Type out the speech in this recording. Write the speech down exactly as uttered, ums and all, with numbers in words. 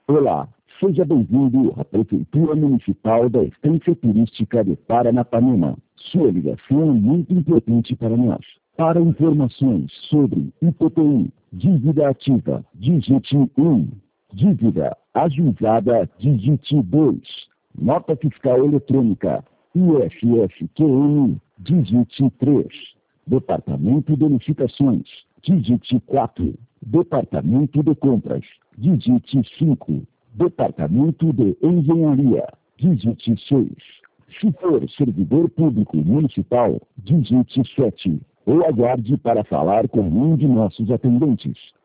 Olá, seja bem-vindo à Prefeitura Municipal da Estância Turística de Paranapanema. Sua ligação é muito importante para nós. Para informações sobre I P T U, dívida ativa, digite um. Dívida ajuizada, digite dois. Nota fiscal eletrônica, I F S Q N, digite três. Departamento de Licitações, digite quatro. Departamento de Compras, digite cinco. Departamento de Engenharia, digite seis. Se for servidor público municipal, digite sete. Ou aguarde para falar com um de nossos atendentes.